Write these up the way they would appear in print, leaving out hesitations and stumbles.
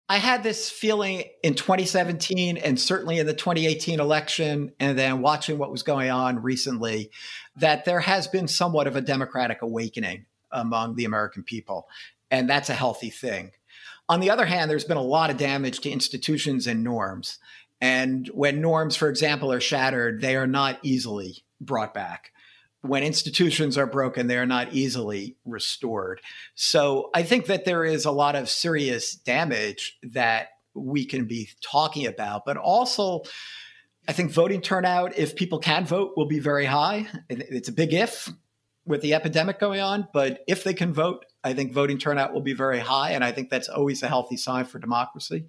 I had this feeling in 2017 and certainly in the 2018 election, and then watching what was going on recently, that there has been somewhat of a democratic awakening among the American people. And that's a healthy thing. On the other hand, there's been a lot of damage to institutions and norms. And when norms, for example, are shattered, they are not easily brought back. When institutions are broken, they are not easily restored. So I think that there is a lot of serious damage that we can be talking about. But also, I think voting turnout, if people can vote, will be very high. It's a big if with the epidemic going on. But if they can vote, I think voting turnout will be very high. And I think that's always a healthy sign for democracy.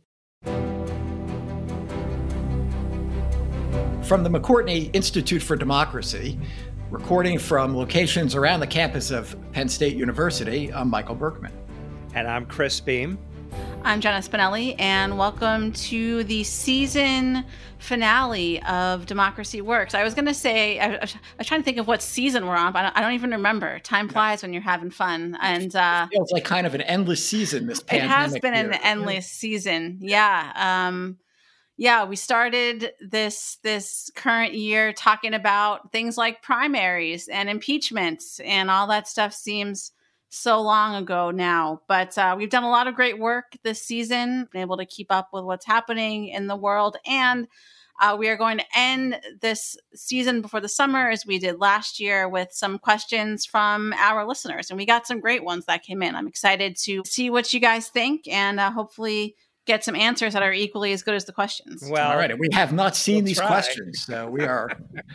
From the McCourtney Institute for Democracy, recording from locations around the campus of Penn State University, I'm Michael Berkman. And I'm Chris Beam. I'm Jenna Spinelli, and welcome to the season finale of Democracy Works. I was going to say, I was trying to think of what season we're on, but I don't even remember. Time flies when you're having fun. And it feels like kind of an endless season, this pandemic. It has been an endless season. Yeah. We started this current year talking about things like primaries and impeachments, and all that stuff seems so long ago now. But we've done a lot of great work this season, been able to keep up with what's happening in the world. And we are going to end this season before the summer, as we did last year, with some questions from our listeners. And we got some great ones that came in. I'm excited to see what you guys think, and hopefully get some answers that are equally as good as the questions. Well, all right. And we have not seen these questions, so we are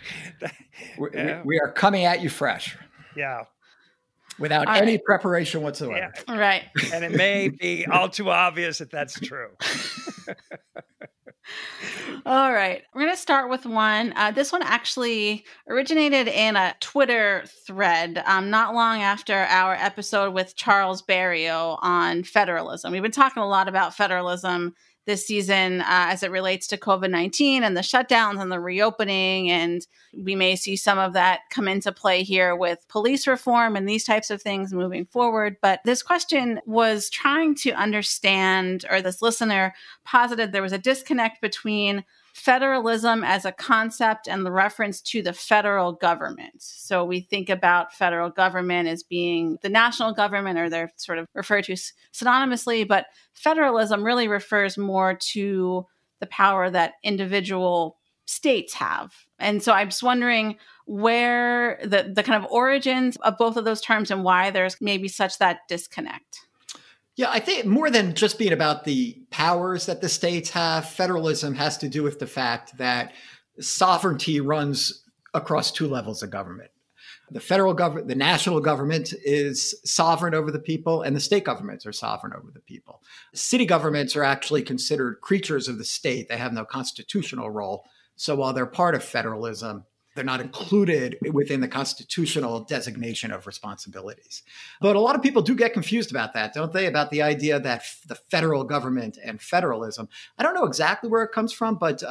we are coming at you fresh. Yeah. Without any preparation whatsoever. Yeah. Right. And it may be all too obvious that that's true. All right. We're going to start with one. This one actually originated in a Twitter thread not long after our episode with Charles Barrio on federalism. We've been talking a lot about federalism this season as it relates to COVID-19 and the shutdowns and the reopening. And we may see some of that come into play here with police reform and these types of things moving forward. But this question was trying to understand, or this listener posited there was a disconnect between federalism as a concept and the reference to the federal government. So we think about federal government as being the national government, or they're sort of referred to synonymously, but federalism really refers more to the power that individual states have. And so I'm just wondering where the kind of origins of both of those terms and why there's maybe such that disconnect. Yeah, I think more than just being about the powers that the states have, federalism has to do with the fact that sovereignty runs across two levels of government. The federal government, the national government is sovereign over the people, and the state governments are sovereign over the people. City governments are actually considered creatures of the state. They have no constitutional role. So while they're part of federalism, they're not included within the constitutional designation of responsibilities. But a lot of people do get confused about that, don't they? About the idea that the federal government and federalism. I don't know exactly where it comes from, but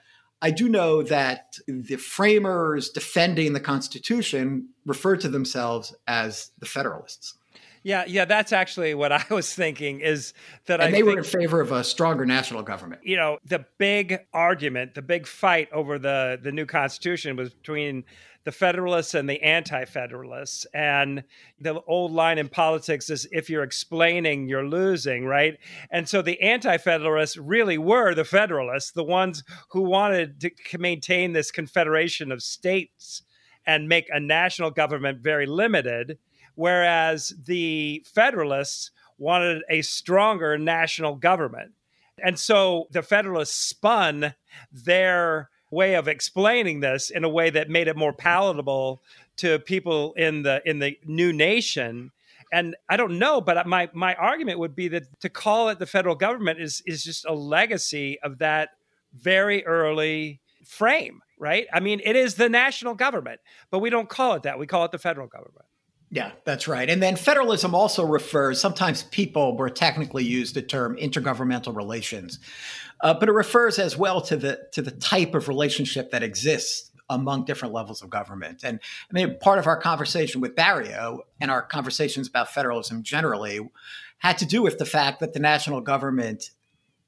I do know that the framers defending the Constitution referred to themselves as the Federalists. Yeah, that's actually what I was thinking, is that they were in favor of a stronger national government. You know, the big argument, the big fight over the new Constitution was between the Federalists and the Anti-Federalists. And the old line in politics is, if you're explaining, you're losing, right? And so the Anti-Federalists really were the Federalists, the ones who wanted to maintain this confederation of states and make a national government very limited, whereas the Federalists wanted a stronger national government. And so the Federalists spun their way of explaining this in a way that made it more palatable to people in the new nation. And I don't know, but my argument would be that to call it the federal government is just a legacy of that very early frame, right? I mean, it is the national government, but we don't call it that. We call it the federal government. Yeah, that's right. And then federalism also refers, sometimes people more technically use the term intergovernmental relations, but it refers as well to the type of relationship that exists among different levels of government. And I mean, part of our conversation with Barrio and our conversations about federalism generally had to do with the fact that the national government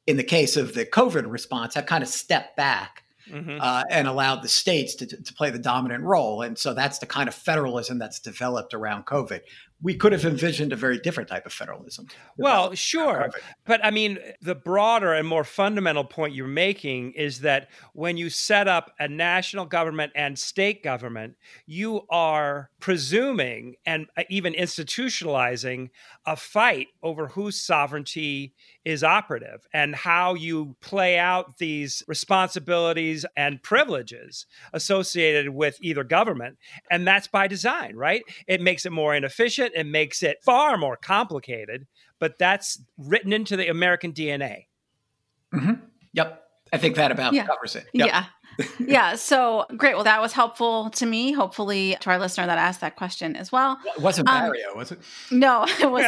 in the case of the COVID response, have kind of stepped back and allowed the states to play the dominant role. And so that's the kind of federalism that's developed around COVID. We could have envisioned a very different type of federalism. Well, sure. But I mean, the broader and more fundamental point you're making is that when you set up a national government and state government, you are presuming and even institutionalizing a fight over whose sovereignty is operative and how you play out these responsibilities and privileges associated with either government. And that's by design, right? It makes it more inefficient. It makes it far more complicated, but that's written into the American DNA. Yep. I think that about covers it. Yep. Yeah. So great. Well, that was helpful to me. Hopefully to our listener that asked that question as well. It wasn't Mario, was it? No, it was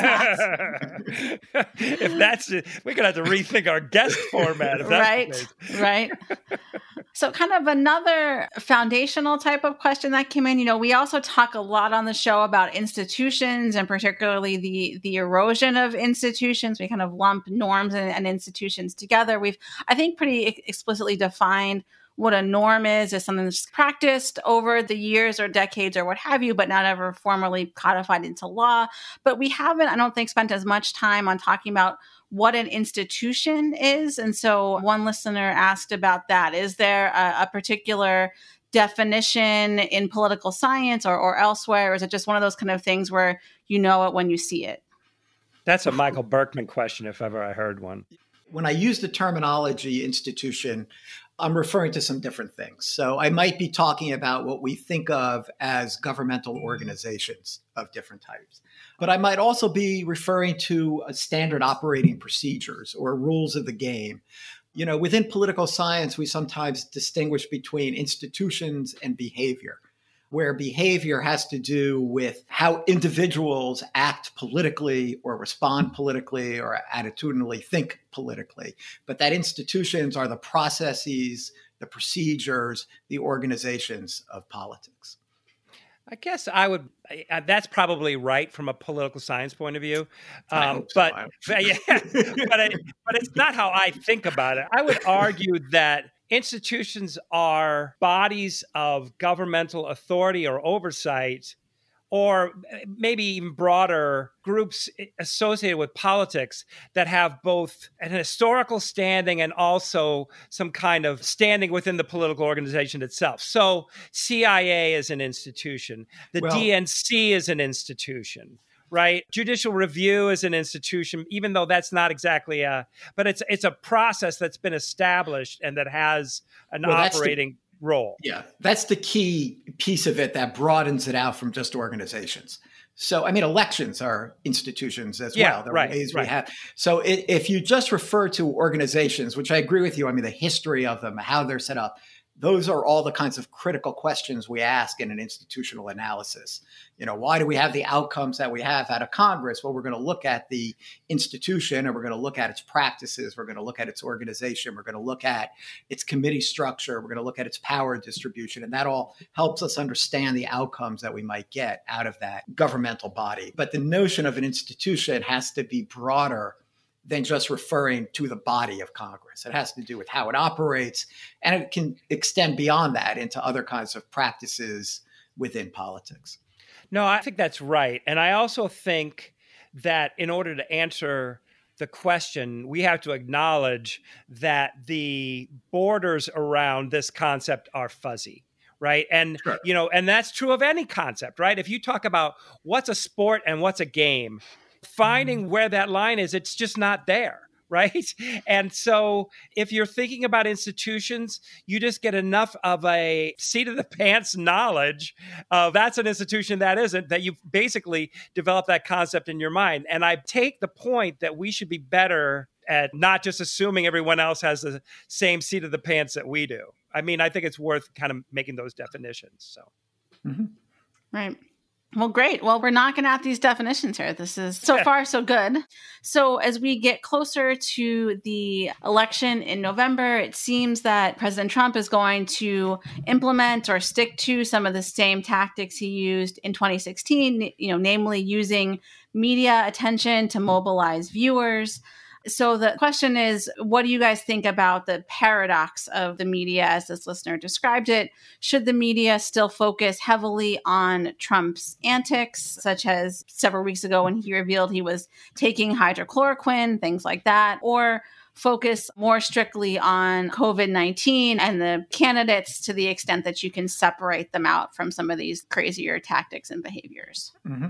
not. If that's it, we're going to have to rethink our guest format. If that's right. So kind of another foundational type of question that came in, we also talk a lot on the show about institutions and particularly the erosion of institutions. We kind of lump norms and institutions together. We've, I think, pretty explicitly defined what a norm is something that's practiced over the years or decades or what have you, but not ever formally codified into law. But we haven't, I don't think, spent as much time on talking about what an institution is. And so one listener asked about that. Is there a particular definition in political science or elsewhere? Or is it just one of those kind of things where you know it when you see it? That's a Michael Berkman question, if ever I heard one. When I use the terminology institution, I'm referring to some different things. So I might be talking about what we think of as governmental organizations of different types. But I might also be referring to standard operating procedures or rules of the game. Within political science, we sometimes distinguish between institutions and behavior, where behavior has to do with how individuals act politically or respond politically or attitudinally think politically. But that institutions are the processes, the procedures, the organizations of politics. I guess that's probably right from a political science point of view. But it's not how I think about it. I would argue that institutions are bodies of governmental authority or oversight, or maybe even broader groups associated with politics that have both an historical standing and also some kind of standing within the political organization itself. So CIA is an institution. The DNC is an institution. Right? Judicial review is an institution, even though that's not exactly but it's a process that's been established and that has an operating role. Yeah, that's the key piece of it that broadens it out from just organizations. So, elections are institutions as well. There are ways we have. So if you just refer to organizations, which I agree with you, the history of them, how they're set up, those are all the kinds of critical questions we ask in an institutional analysis. Why do we have the outcomes that we have out of Congress? Well, we're going to look at the institution and we're going to look at its practices. We're going to look at its organization. We're going to look at its committee structure. We're going to look at its power distribution. And that all helps us understand the outcomes that we might get out of that governmental body. But the notion of an institution has to be broader than just referring to the body of Congress. It has to do with how it operates, and it can extend beyond that into other kinds of practices within politics. No, I think that's right. And I also think that in order to answer the question, we have to acknowledge that the borders around this concept are fuzzy. Right. And, sure. And that's true of any concept, right? If you talk about what's a sport and what's a game, finding where that line is, it's just not there, right? And so if you're thinking about institutions, you just get enough of a seat of the pants knowledge of that's an institution, that isn't, that you basically develop that concept in your mind. And I take the point that we should be better at not just assuming everyone else has the same seat of the pants that we do. I think it's worth kind of making those definitions. So, Right. Well, great. Well, we're knocking out these definitions here. This is so far so good. So as we get closer to the election in November, it seems that President Trump is going to implement or stick to some of the same tactics he used in 2016, namely using media attention to mobilize viewers. So the question is, what do you guys think about the paradox of the media as this listener described it? Should the media still focus heavily on Trump's antics, such as several weeks ago when he revealed he was taking hydrochloroquine, things like that, or focus more strictly on COVID-19 and the candidates to the extent that you can separate them out from some of these crazier tactics and behaviors? Mm-hmm.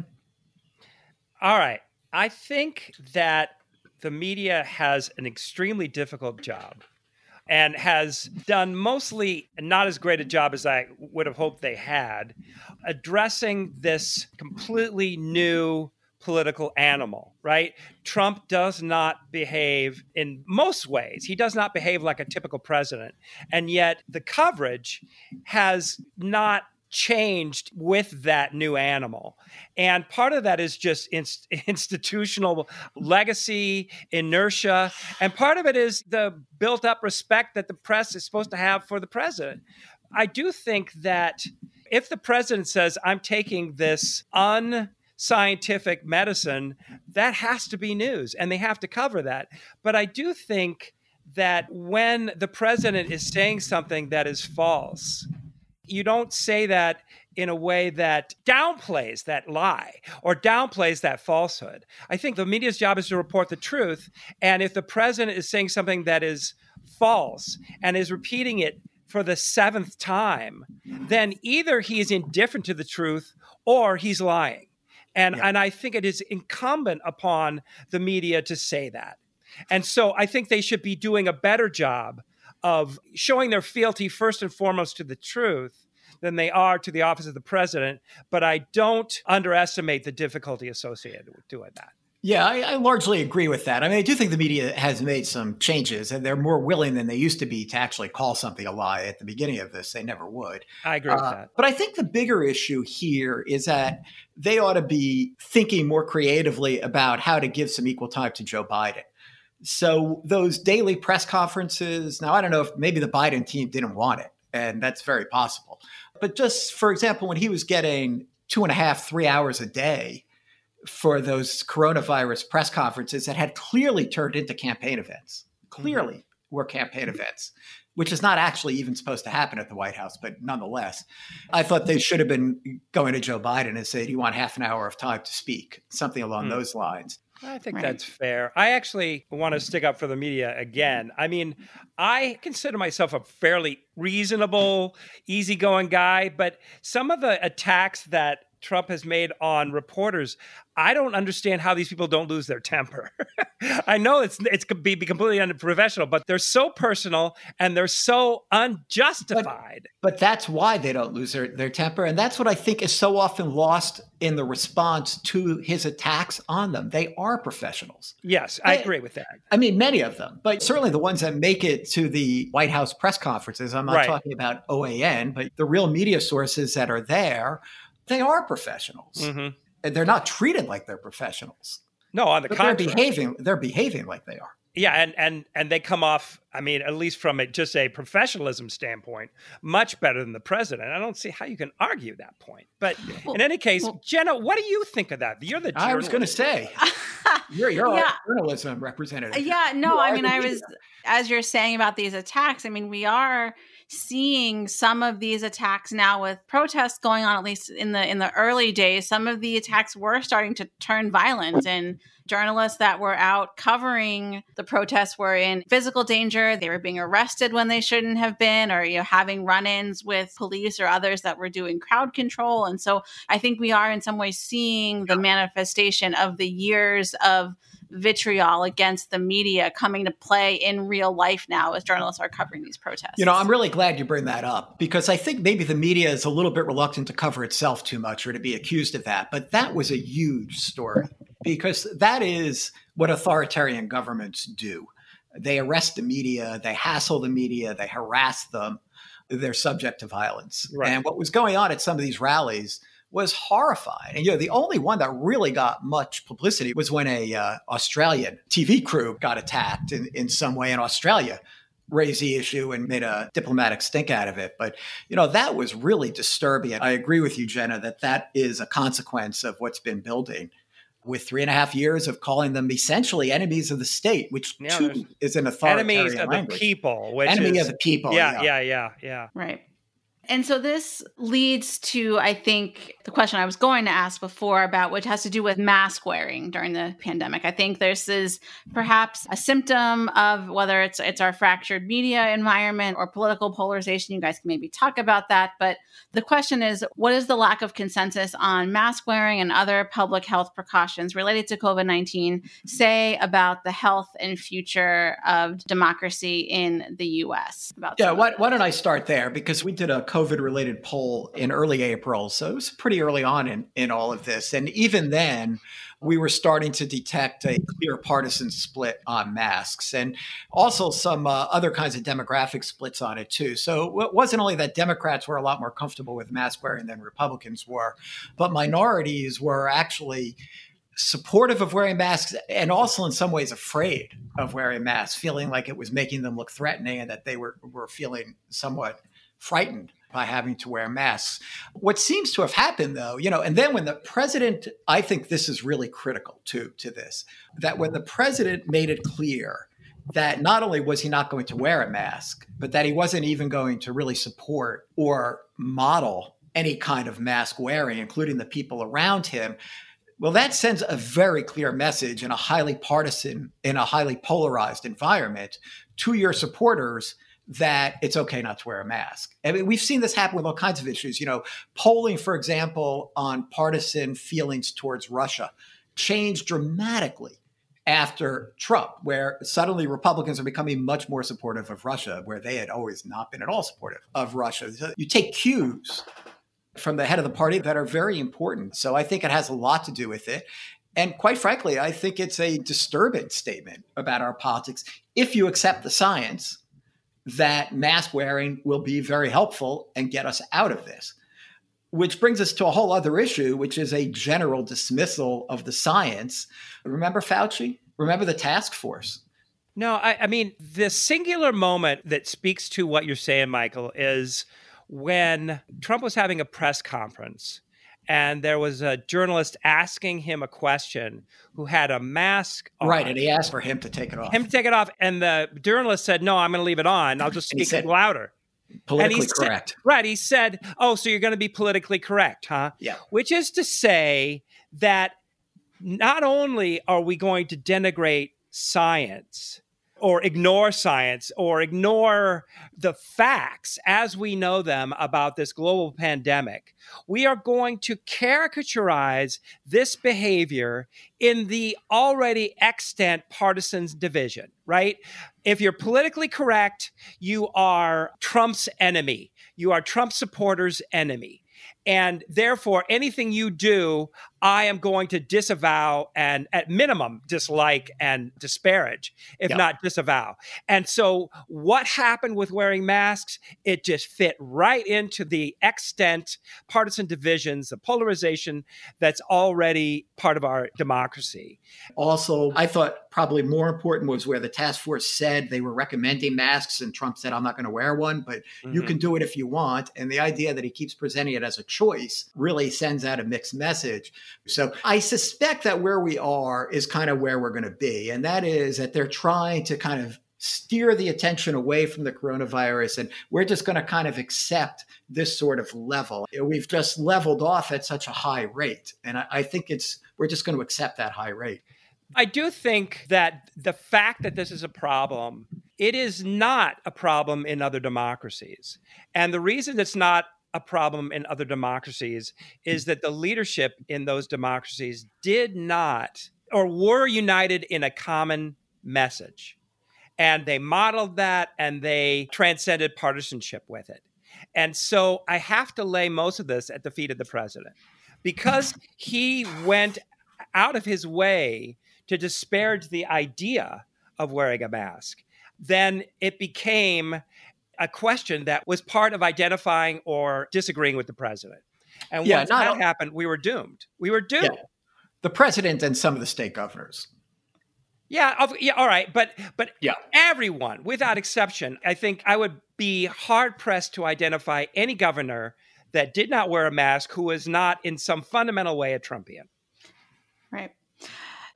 All right. I think that the media has an extremely difficult job and has done mostly not as great a job as I would have hoped they had, addressing this completely new political animal, right? Trump does not behave in most ways. He does not behave like a typical president. And yet the coverage has not changed with that new animal. And part of that is just institutional legacy, inertia. And part of it is the built up respect that the press is supposed to have for the president. I do think that if the president says, I'm taking this unscientific medicine, that has to be news and they have to cover that. But I do think that when the president is saying something that is false, you don't say that in a way that downplays that lie or downplays that falsehood. I think the media's job is to report the truth. And if the president is saying something that is false and is repeating it for the seventh time, then either he is indifferent to the truth or he's lying. And I think it is incumbent upon the media to say that. And so I think they should be doing a better job of showing their fealty first and foremost to the truth than they are to the office of the president. But I don't underestimate the difficulty associated with doing that. Yeah, I largely agree with that. I mean, I do think the media has made some changes, and they're more willing than they used to be to actually call something a lie. At the beginning of this, they never would. I agree with that. But I think the bigger issue here is that they ought to be thinking more creatively about how to give some equal time to Joe Biden. So those daily press conferences, now I don't know if maybe the Biden team didn't want it, and that's very possible. But just, for example, when he was getting 2.5, 3 hours a day for those coronavirus press conferences that had clearly turned into campaign events, clearly were campaign events, which is not actually even supposed to happen at the White House, but nonetheless, I thought they should have been going to Joe Biden and say, do you want half an hour of time to speak? Something along those lines. I think that's fair. I actually want to stick up for the media again. I mean, I consider myself a fairly reasonable, easygoing guy, but some of the attacks that Trump has made on reporters, I don't understand how these people don't lose their temper. I know it's could be completely unprofessional, but they're so personal and they're so unjustified. But that's why they don't lose their temper. And that's what I think is so often lost in the response to his attacks on them. They are professionals. Yes, I agree with that. I mean, many of them, but certainly the ones that make it to the White House press conferences. I'm not talking about OAN, but the real media sources that are there, they are professionals. And they're not treated like they're professionals. No, on the contrary. They're behaving like they are. Yeah, and they come off, I mean, at least from just a professionalism standpoint, much better than the president. I don't see how you can argue that point. But in any case, Jenna, what do you think of that? You're the journalist. I was going to say, you're a journalism representative. Yeah, no, I mean, as you're saying about these attacks, I mean, we are seeing some of these attacks now with protests going on, at least in the early days. Some of the attacks were starting to turn violent, and journalists that were out covering the protests were in physical danger. They were being arrested when they shouldn't have been, or having run-ins with police or others that were doing crowd control. And so I think we are in some ways seeing the manifestation of the years of vitriol against the media coming to play in real life now as journalists are covering these protests. I'm really glad you bring that up, because I think maybe the media is a little bit reluctant to cover itself too much or to be accused of that. But that was a huge story, because that is what authoritarian governments do. They arrest the media, they hassle the media, they harass them, they're subject to violence. Right. And what was going on at some of these rallies was horrifying. And the only one that really got much publicity was when a Australian TV crew got attacked in some way in Australia, raised the issue and made a diplomatic stink out of it. But, that was really disturbing. I agree with you, Jenna, that is a consequence of what's been building. with 3.5 years of calling them essentially enemies of the state, which too is an authoritarian enemies of language. The people, which enemy is, of the people. Yeah. Right. And so this leads to, I think, the question I was going to ask before about which has to do with mask wearing during the pandemic. I think this is perhaps a symptom of whether it's our fractured media environment or political polarization. You guys can maybe talk about that. But the question is, what is the lack of consensus on mask wearing and other public health precautions related to COVID-19 say about the health and future of democracy in the U.S.? Why don't I start there? Because we did a COVID-related poll in early April. So it was pretty early on in all of this. And even then, we were starting to detect a clear partisan split on masks and also some other kinds of demographic splits on it, too. So it wasn't only that Democrats were a lot more comfortable with mask wearing than Republicans were, but minorities were actually supportive of wearing masks and also in some ways afraid of wearing masks, feeling like it was making them look threatening and that they were feeling somewhat frightened by having to wear masks. What seems to have happened, though, and then when the president, I think this is really critical to this, that when the president made it clear that not only was he not going to wear a mask, but that he wasn't even going to really support or model any kind of mask wearing, including the people around him, well, that sends a very clear message in a highly partisan, in a highly polarized environment to your supporters that it's okay not to wear a mask. I mean, we've seen this happen with all kinds of issues. Polling, for example, on partisan feelings towards Russia changed dramatically after Trump, where suddenly Republicans are becoming much more supportive of Russia, where they had always not been at all supportive of Russia. So you take cues from the head of the party that are very important. So I think it has a lot to do with it. And quite frankly, I think it's a disturbing statement about our politics if you accept the science that mask wearing will be very helpful and get us out of this. Which brings us to a whole other issue, which is a general dismissal of the science. Remember Fauci? Remember the task force? No, I mean, the singular moment that speaks to what you're saying, Michael, is when Trump was having a press conference and there was a journalist asking him a question who had a mask on. Right, and he asked for him to take it off. And the journalist said, no, I'm going to leave it on. I'll just speak louder. Politically correct. Right, he said, oh, so you're going to be politically correct, huh? Yeah. Which is to say that not only are we going to denigrate science, or ignore science, or ignore the facts as we know them about this global pandemic, we are going to caricaturize this behavior in the already extant partisan division, right? If you're politically correct, you are Trump's enemy. You are Trump supporters' enemy. And therefore, anything you do, I am going to disavow and at minimum dislike and disparage, if not disavow. And so what happened with wearing masks? It just fit right into the extent partisan divisions, the polarization that's already part of our democracy. Also, I thought probably more important was where the task force said they were recommending masks and Trump said, I'm not going to wear one, but you can do it if you want. And the idea that he keeps presenting it as a choice really sends out a mixed message. So I suspect that where we are is kind of where we're going to be. And that is that they're trying to kind of steer the attention away from the coronavirus. And we're just going to kind of accept this sort of level. We've just leveled off at such a high rate. And I think we're just going to accept that high rate. I do think that the fact that this is a problem, it is not a problem in other democracies. And the reason it's not a problem in other democracies is that the leadership in those democracies did not or were united in a common message. And they modeled that and they transcended partisanship with it. And so I have to lay most of this at the feet of the president because he went out of his way to disparage the idea of wearing a mask. Then it became a question that was part of identifying or disagreeing with the president. And once that happened, we were doomed. We were doomed. Yeah. The president and some of the state governors. Yeah, all right. But everyone, without exception, I think I would be hard-pressed to identify any governor that did not wear a mask who was not in some fundamental way a Trumpian. Right.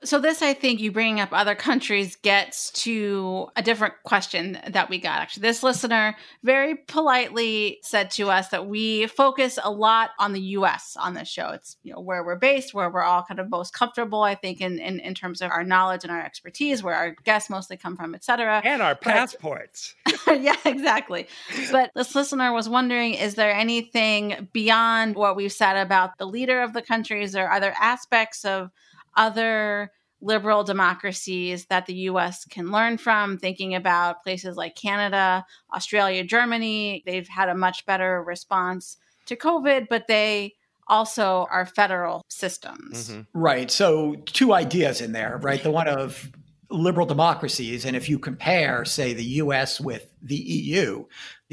So this, I think, you bringing up other countries gets to a different question that we got. Actually, this listener very politely said to us that we focus a lot on the U.S. on this show. It's where we're based, where we're all kind of most comfortable, I think, in terms of our knowledge and our expertise, where our guests mostly come from, et cetera. And our passports. Yeah, exactly. But this listener was wondering, is there anything beyond what we've said about the leader of the countries, or are there aspects of other liberal democracies that the U.S. can learn from, thinking about places like Canada, Australia, Germany? They've had a much better response to COVID, but they also are federal systems. Mm-hmm. Right. So two ideas in there, right? The one of liberal democracies. And if you compare, say, the U.S. with the EU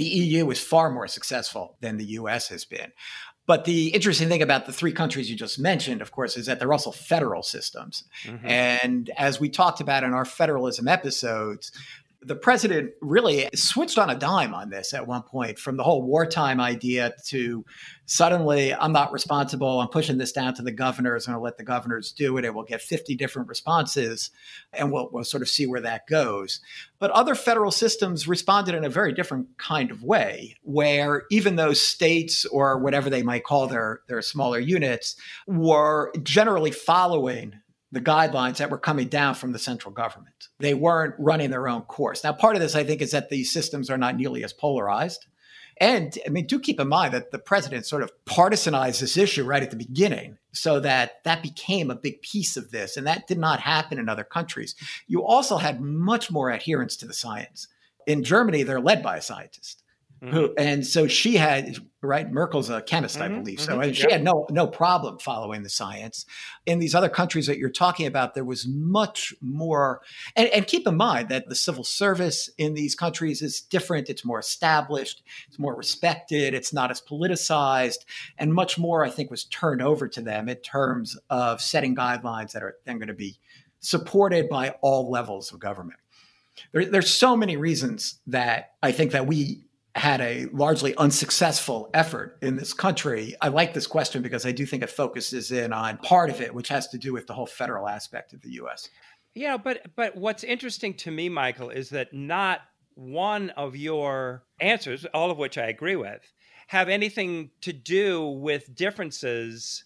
is far more successful than the U.S. has been. But the interesting thing about the three countries you just mentioned, of course, is that they're also federal systems. Mm-hmm. And as we talked about in our federalism episodes, the president really switched on a dime on this at one point, from the whole wartime idea to suddenly, I'm not responsible, I'm pushing this down to the governors, and I'll let the governors do it, and we'll get 50 different responses, and we'll sort of see where that goes. But other federal systems responded in a very different kind of way, where even those states, or whatever they might call their smaller units, were generally following the guidelines that were coming down from the central government. They weren't running their own course. Now, part of this, I think, is that these systems are not nearly as polarized. And I mean, do keep in mind that the president sort of partisanized this issue right at the beginning, so that became a big piece of this. And that did not happen in other countries. You also had much more adherence to the science. In Germany, they're led by a scientist. Mm-hmm. And so she had, right, Merkel's a chemist, I believe. So and she had no problem following the science. In these other countries that you're talking about, there was much more. And keep in mind that the civil service in these countries is different. It's more established. It's more respected. It's not as politicized. And much more, I think, was turned over to them in terms of setting guidelines that are then going to be supported by all levels of government. There's so many reasons that I think that we had a largely unsuccessful effort in this country. I like this question because I do think it focuses in on part of it, which has to do with the whole federal aspect of the U.S. Yeah, but what's interesting to me, Michael, is that not one of your answers, all of which I agree with, have anything to do with differences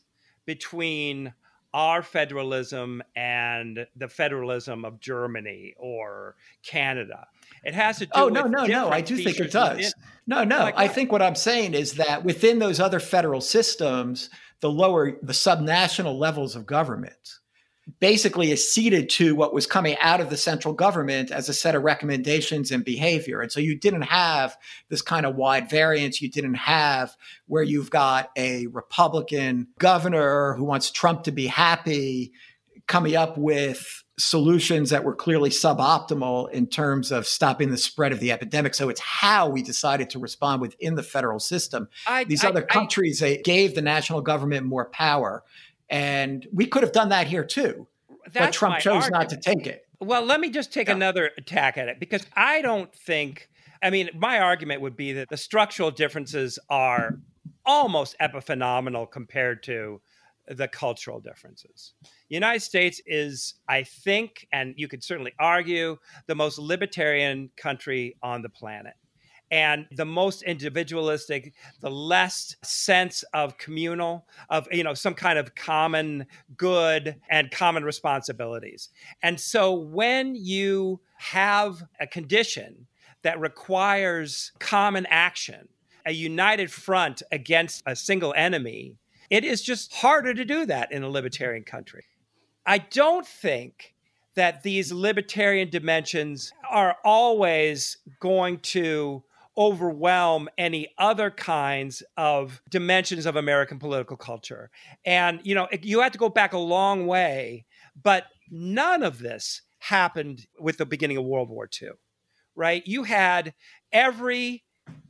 between our federalism and the federalism of Germany or Canada. It has to do with no. I do think it does. No. Like I think what I'm saying is that within those other federal systems, the subnational levels of government basically acceded to what was coming out of the central government as a set of recommendations and behavior. And so you didn't have this kind of wide variance. You didn't have where you've got a Republican governor who wants Trump to be happy coming up with solutions that were clearly suboptimal in terms of stopping the spread of the epidemic. So it's how we decided to respond within the federal system. These other countries, they gave the national government more power. And we could have done that here too, but Trump chose not to take it. Well, let me just take another attack at it, because I don't think, my argument would be that the structural differences are almost epiphenomenal compared to the cultural differences. The United States is, I think, and you could certainly argue, the most libertarian country on the planet. And the most individualistic, the less sense of communal, of some kind of common good and common responsibilities. And so when you have a condition that requires common action, a united front against a single enemy, it is just harder to do that in a libertarian country. I don't think that these libertarian dimensions are always going to overwhelm any other kinds of dimensions of American political culture. And, you have to go back a long way, but none of this happened with the beginning of World War II, right? You had every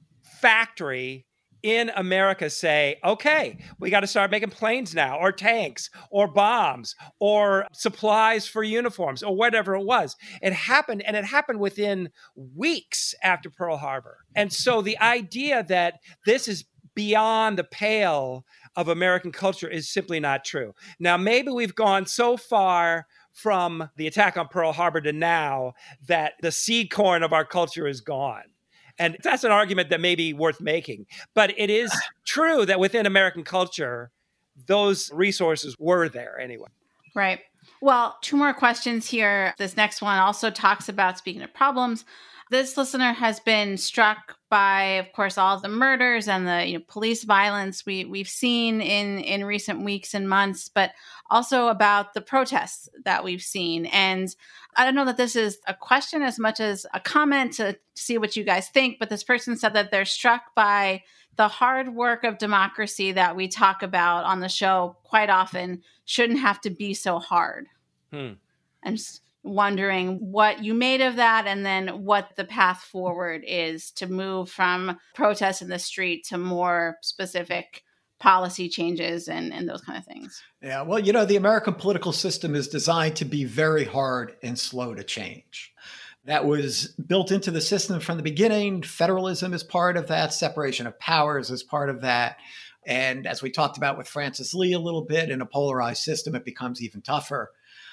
factory in America say, okay, we got to start making planes now, or tanks, or bombs, or supplies for uniforms, or whatever it was. It happened, and it happened within weeks after Pearl Harbor. And so the idea that this is beyond the pale of American culture is simply not true. Now, maybe we've gone so far from the attack on Pearl Harbor to now that the seed corn of our culture is gone. And that's an argument that may be worth making. But it is true that within American culture, those resources were there anyway. Right. Well, two more questions here. This next one also talks about, speaking of problems, this listener has been struck by, of course, all the murders and the police violence we've seen in recent weeks and months, but also about the protests that we've seen. And I don't know that this is a question as much as a comment to see what you guys think, but this person said that they're struck by the hard work of democracy that we talk about on the show quite often shouldn't have to be so hard. And just wondering what you made of that, and then what the path forward is to move from protests in the street to more specific policy changes and those kind of things. Yeah, well, the American political system is designed to be very hard and slow to change. That was built into the system from the beginning. Federalism is part of that. Separation of powers is part of that. And as we talked about with Francis Lee a little bit, in a polarized system, it becomes even tougher.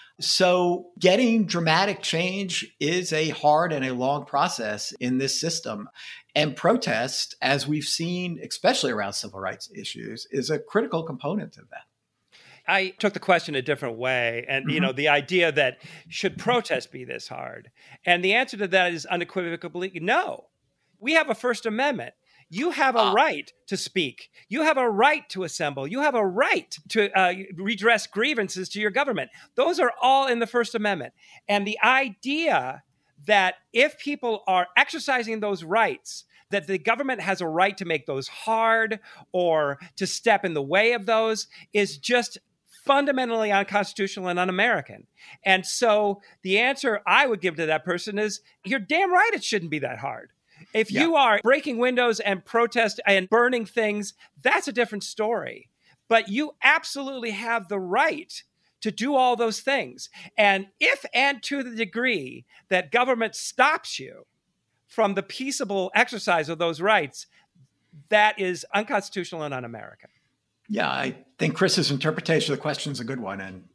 So getting dramatic change is a hard and a long process in this system. And protest, as we've seen, especially around civil rights issues, is a critical component of that. I took the question a different way. And, the idea that should protest be this hard? And the answer to that is unequivocally no. We have a First Amendment. You have a right to speak. You have a right to assemble. You have a right to redress grievances to your government. Those are all in the First Amendment. And the idea that if people are exercising those rights, that the government has a right to make those hard or to step in the way of those is just fundamentally unconstitutional and un-American. And so the answer I would give to that person is, you're damn right it shouldn't be that hard. If you are breaking windows and protest and burning things, that's a different story. But you absolutely have the right to do all those things. And if and to the degree that government stops you from the peaceable exercise of those rights, that is unconstitutional and un-American. Yeah, I think Chris's interpretation of the question is a good one. And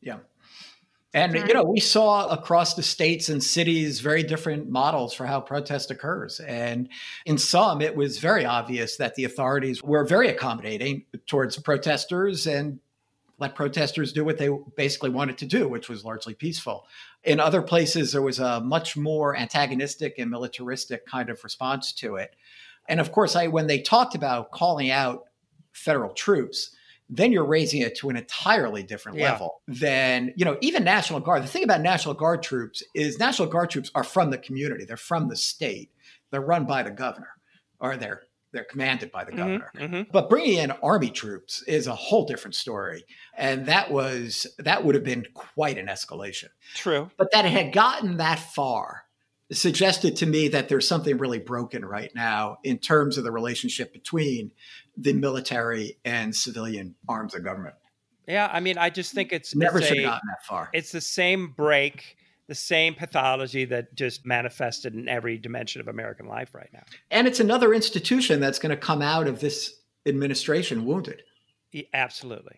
we saw across the states and cities very different models for how protest occurs. And in some, it was very obvious that the authorities were very accommodating towards protesters and let protesters do what they basically wanted to do, which was largely peaceful. In other places, there was a much more antagonistic and militaristic kind of response to it. And of course, when they talked about calling out federal troops, then you're raising it to an entirely different level than, even National Guard. The thing about National Guard troops is National Guard troops are from the community. They're from the state. They're run by the governor, or they're commanded by the governor. Mm-hmm. But bringing in Army troops is a whole different story. And that would have been quite an escalation. True. But that it had gotten that far suggested to me that there's something really broken right now in terms of the relationship between the military and civilian arms of government. Yeah, I mean, I just think it's never should have gotten that far. It's the same break, the same pathology that just manifested in every dimension of American life right now. And it's another institution that's going to come out of this administration wounded. Yeah, absolutely.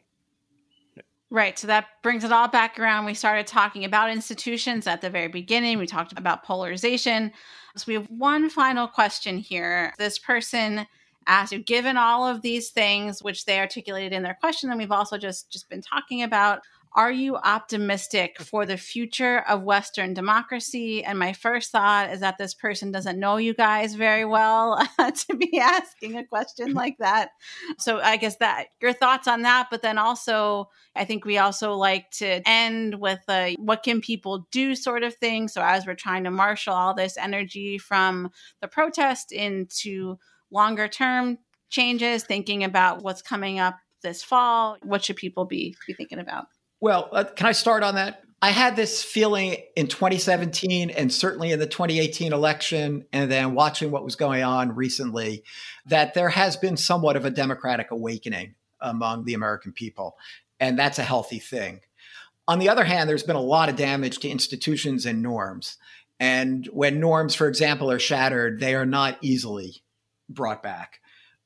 Right. So that brings it all back around. We started talking about institutions at the very beginning. We talked about polarization. So we have one final question here. This person asked, given all of these things, which they articulated in their question, and we've also just been talking about, are you optimistic for the future of Western democracy? And my first thought is that this person doesn't know you guys very well to be asking a question like that. So I guess that your thoughts on that, but then also, I think we also like to end with what can people do sort of thing. So as we're trying to marshal all this energy from the protest into longer term changes, thinking about what's coming up this fall, what should people be thinking about? Well, can I start on that? I had this feeling in 2017 and certainly in the 2018 election, and then watching what was going on recently, that there has been somewhat of a democratic awakening among the American people. And that's a healthy thing. On the other hand, there's been a lot of damage to institutions and norms. And when norms, for example, are shattered, they are not easily brought back.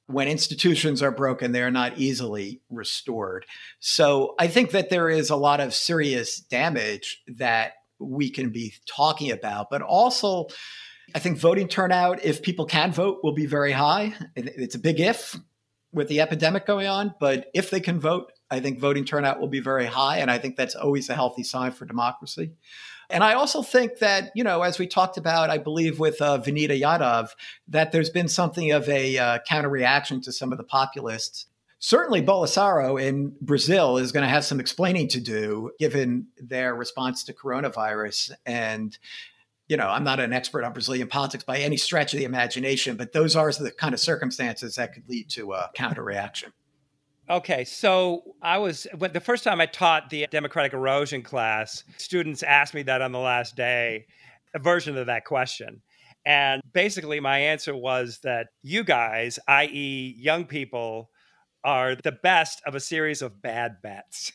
when institutions are broken, they're not easily restored. So I think that there is a lot of serious damage that we can be talking about, but also I think voting turnout, if people can vote, will be very high. It's a big if with the epidemic going on, but if they can vote, I think voting turnout will be very high. And I think that's always a healthy sign for democracy. And I also think that, as we talked about, I believe with Vanita Yadav, that there's been something of a counter reaction to some of the populists. Certainly Bolsonaro in Brazil is going to have some explaining to do given their response to coronavirus. And, I'm not an expert on Brazilian politics by any stretch of the imagination, but those are the kind of circumstances that could lead to a counter reaction. Okay, so the first time I taught the democratic erosion class, students asked me that on the last day, a version of that question. And basically my answer was that you guys, i.e. young people, are the best of a series of bad bets.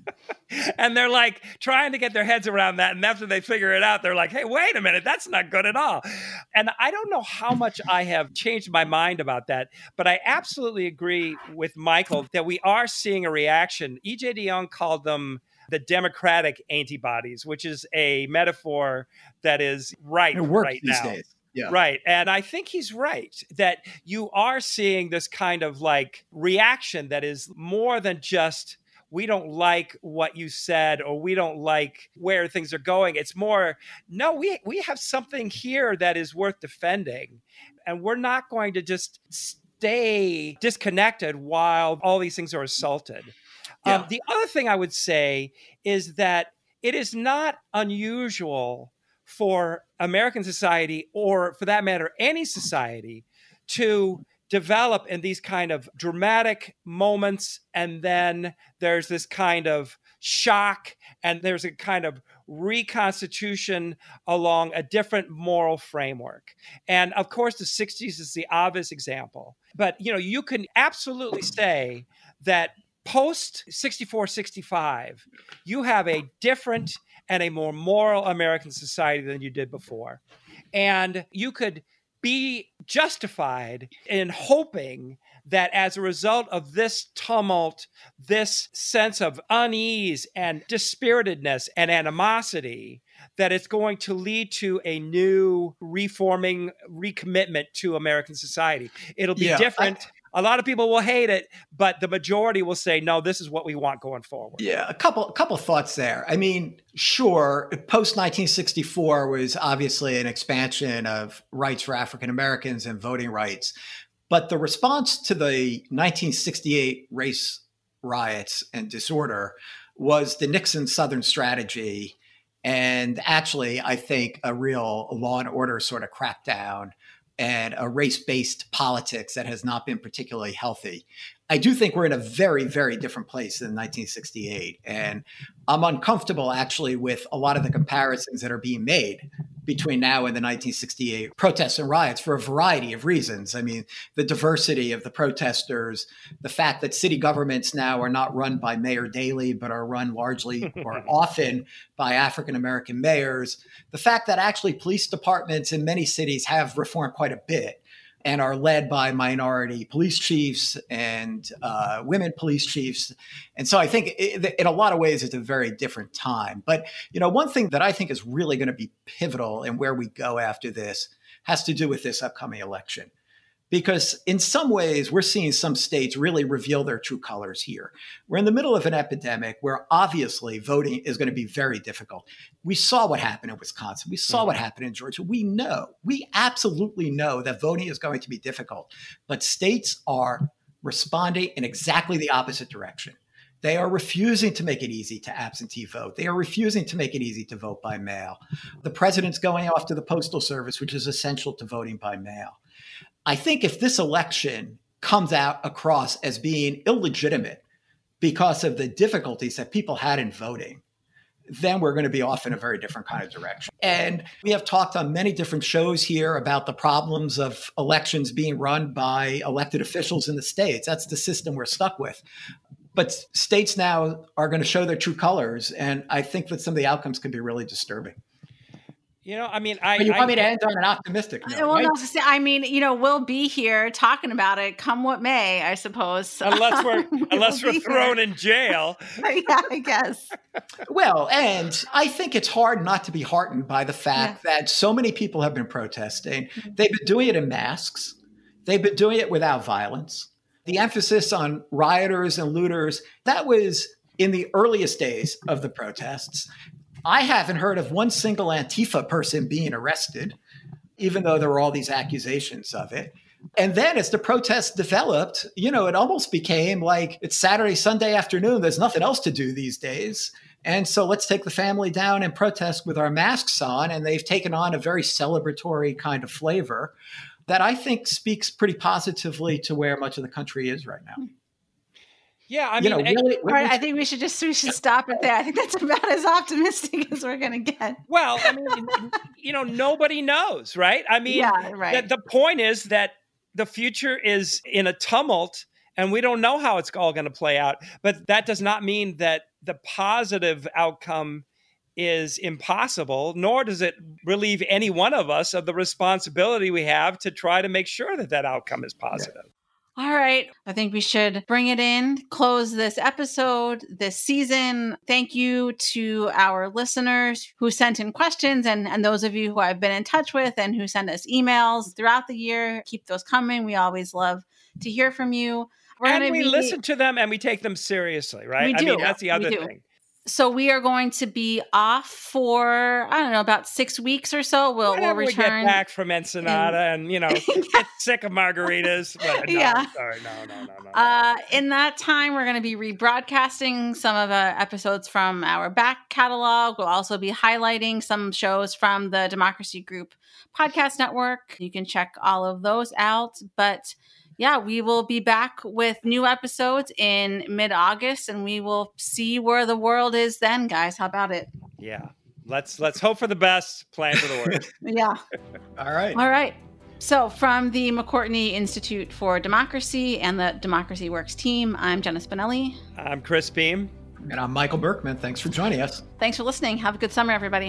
And they're like trying to get their heads around that. And after they figure it out, they're like, hey, wait a minute, that's not good at all. And I don't know how much I have changed my mind about that, but I absolutely agree with Michael that we are seeing a reaction. E.J. Dionne called them the democratic antibodies, which is a metaphor that is right these now. Days. Yeah. Right. And I think he's right that you are seeing this kind of like reaction that is more than just we don't like what you said or we don't like where things are going. It's more, no, we have something here that is worth defending. And we're not going to just stay disconnected while all these things are assaulted. Yeah. The other thing I would say is that it is not unusual for American society, or for that matter, any society, to develop in these kind of dramatic moments. And then there's this kind of shock and there's a kind of reconstitution along a different moral framework. And of course, the 60s is the obvious example. But, you can absolutely say that post 64, 65, you have a different and a more moral American society than you did before. And you could be justified in hoping that as a result of this tumult, this sense of unease and dispiritedness and animosity, that it's going to lead to a new reforming recommitment to American society. It'll be different. A lot of people will hate it, but the majority will say, no, this is what we want going forward. Yeah, a couple thoughts there. I mean, sure, post-1964 was obviously an expansion of rights for African Americans and voting rights. But the response to the 1968 race riots and disorder was the Nixon Southern strategy. And actually, I think a real law and order sort of crackdown and a race-based politics that has not been particularly healthy. I do think we're in a very, very different place than 1968. And I'm uncomfortable actually with a lot of the comparisons that are being made between now and the 1968 protests and riots for a variety of reasons. I mean, the diversity of the protesters, the fact that city governments now are not run by Mayor Daley, but are run largely or often by African-American mayors, the fact that actually police departments in many cities have reformed quite a bit and are led by minority police chiefs and women police chiefs. And so I think in a lot of ways, it's a very different time. But, one thing that I think is really going to be pivotal in where we go after this has to do with this upcoming election. Because in some ways, we're seeing some states really reveal their true colors here. We're in the middle of an epidemic where obviously voting is going to be very difficult. We saw what happened in Wisconsin. We saw what happened in Georgia. We absolutely know that voting is going to be difficult. But states are responding in exactly the opposite direction. They are refusing to make it easy to absentee vote. They are refusing to make it easy to vote by mail. The president's going off to the Postal Service, which is essential to voting by mail. I think if this election comes out across as being illegitimate because of the difficulties that people had in voting, then we're going to be off in a very different kind of direction. And we have talked on many different shows here about the problems of elections being run by elected officials in the states. That's the system we're stuck with. But states now are going to show their true colors. And I think that some of the outcomes could be really disturbing. You know, I mean, But you want me to end on an optimistic note, Well, right? no, I mean, we'll be here talking about it, come what may, I suppose. unless we're thrown in jail. Yeah, I guess. Well, and I think it's hard not to be heartened by the fact that so many people have been protesting. They've been doing it in masks. They've been doing it without violence. The emphasis on rioters and looters, that was in the earliest days of the protests. I haven't heard of one single Antifa person being arrested, even though there were all these accusations of it. And then as the protests developed, it almost became like it's Saturday, Sunday afternoon. There's nothing else to do these days. And so let's take the family down and protest with our masks on. And they've taken on a very celebratory kind of flavor that I think speaks pretty positively to where much of the country is right now. Yeah, I mean, I think we should stop it there. I think that's about as optimistic as we're going to get. Well, I mean, nobody knows, right? I mean, the point is that the future is in a tumult and we don't know how it's all going to play out. But that does not mean that the positive outcome is impossible, nor does it relieve any one of us of the responsibility we have to try to make sure that outcome is positive. Yeah. All right. I think we should bring it in, close this episode, this season. Thank you to our listeners who sent in questions and those of you who I've been in touch with and who send us emails throughout the year. Keep those coming. We always love to hear from you. We listen to them and we take them seriously, right? We do. I mean, that's the other thing. So we are going to be off for, I don't know, about 6 weeks or so. We'll return. We get back from Ensenada and get sick of margaritas. But no, sorry, no. In that time, we're going to be rebroadcasting some of the episodes from our back catalog. We'll also be highlighting some shows from the Democracy Group podcast network. You can check all of those out. But yeah, we will be back with new episodes in mid-August, and we will see where the world is then, guys. How about it? Yeah. Let's hope for the best, plan for the worst. Yeah. All right. So from the McCourtney Institute for Democracy and the Democracy Works team, I'm Jenna Spinelli. I'm Chris Beam. And I'm Michael Berkman. Thanks for joining us. Thanks for listening. Have a good summer, everybody.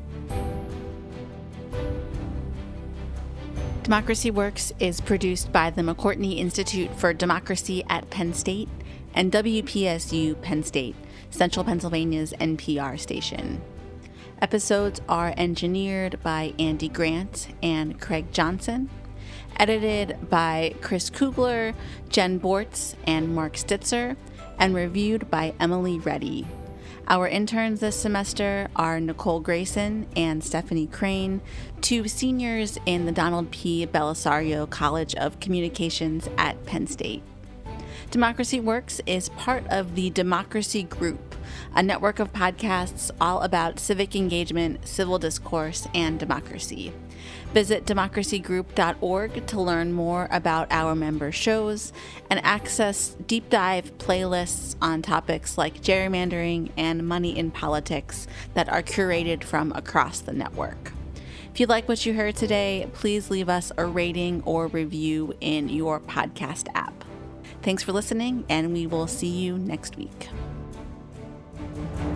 Democracy Works is produced by the McCourtney Institute for Democracy at Penn State and WPSU Penn State, Central Pennsylvania's NPR station. Episodes are engineered by Andy Grant and Craig Johnson, edited by Chris Kugler, Jen Bortz, and Mark Stitzer, and reviewed by Emily Reddy. Our interns this semester are Nicole Grayson and Stephanie Crane, two seniors in the Donald P. Belisario College of Communications at Penn State. Democracy Works is part of the Democracy Group, a network of podcasts all about civic engagement, civil discourse, and democracy. Visit democracygroup.org to learn more about our member shows and access deep dive playlists on topics like gerrymandering and money in politics that are curated from across the network. If you like what you heard today, please leave us a rating or review in your podcast app. Thanks for listening, and we will see you next week.